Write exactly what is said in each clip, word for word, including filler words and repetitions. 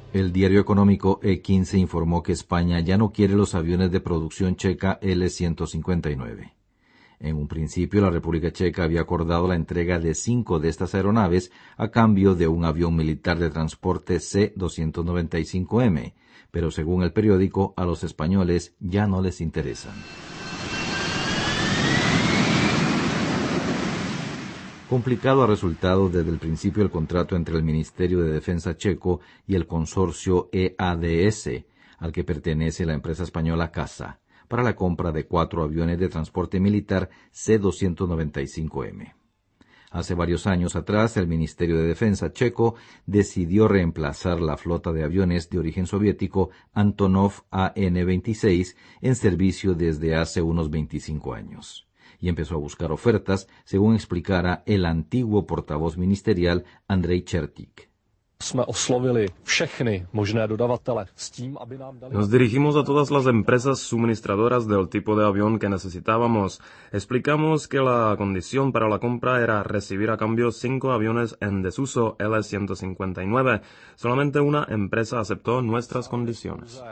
El diario económico E quince informó que España ya no quiere los aviones de producción checa L ciento cincuenta y nueve. En un principio, la República Checa había acordado la entrega de cinco de estas aeronaves a cambio de un avión militar de transporte C doscientos noventa y cinco M, pero según el periódico, a los españoles ya no les interesan. Complicado ha resultado desde el principio el contrato entre el Ministerio de Defensa checo y el consorcio E A D S, al que pertenece la empresa española CASA, para la compra de cuatro aviones de transporte militar C doscientos noventa y cinco M. Hace varios años atrás, el Ministerio de Defensa checo decidió reemplazar la flota de aviones de origen soviético Antonov A N veintiséis en servicio desde hace unos veinticinco años. Y empezó a buscar ofertas, según explicara el antiguo portavoz ministerial Andrej Čertík. Nos dirigimos a todas las empresas suministradoras del tipo de avión que necesitábamos. Explicamos que la condición para la compra era recibir a cambio cinco aviones en desuso L ciento cincuenta y nueve. Solamente una empresa aceptó nuestras condiciones.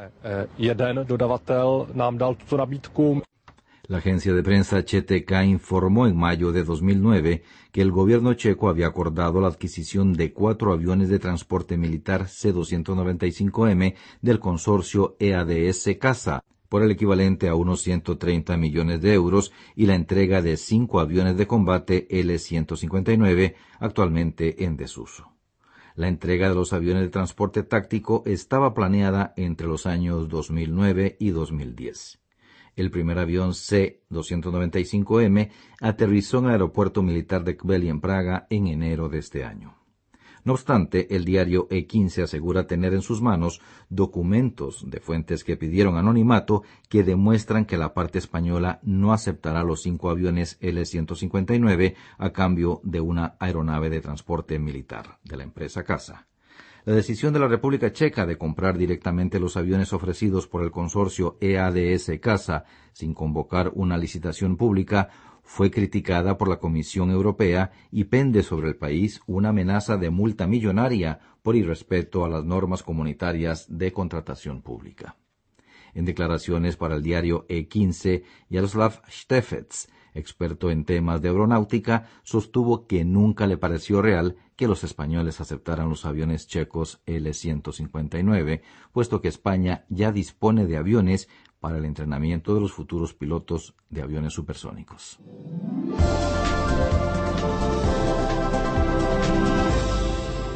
La agencia de prensa C T K informó en mayo de dos mil nueve que el gobierno checo había acordado la adquisición de cuatro aviones de transporte militar C doscientos noventa y cinco M del consorcio E A D S CASA, por el equivalente a unos ciento treinta millones de euros, y la entrega de cinco aviones de combate L ciento cincuenta y nueve, actualmente en desuso. La entrega de los aviones de transporte táctico estaba planeada entre los años dos mil nueve y dos mil diez. El primer avión C doscientos noventa y cinco M aterrizó en el aeropuerto militar de Kbely en Praga en enero de este año. No obstante, el diario E quince asegura tener en sus manos documentos de fuentes que pidieron anonimato que demuestran que la parte española no aceptará los cinco aviones L ciento cincuenta y nueve a cambio de una aeronave de transporte militar de la empresa CASA. La decisión de la República Checa de comprar directamente los aviones ofrecidos por el consorcio E A D S CASA sin convocar una licitación pública fue criticada por la Comisión Europea y pende sobre el país una amenaza de multa millonaria por irrespeto a las normas comunitarias de contratación pública. En declaraciones para el diario E quince, Jaroslav Štefec, experto en temas de aeronáutica, sostuvo que nunca le pareció real que los españoles aceptaran los aviones checos L ciento cincuenta y nueve, puesto que España ya dispone de aviones para el entrenamiento de los futuros pilotos de aviones supersónicos.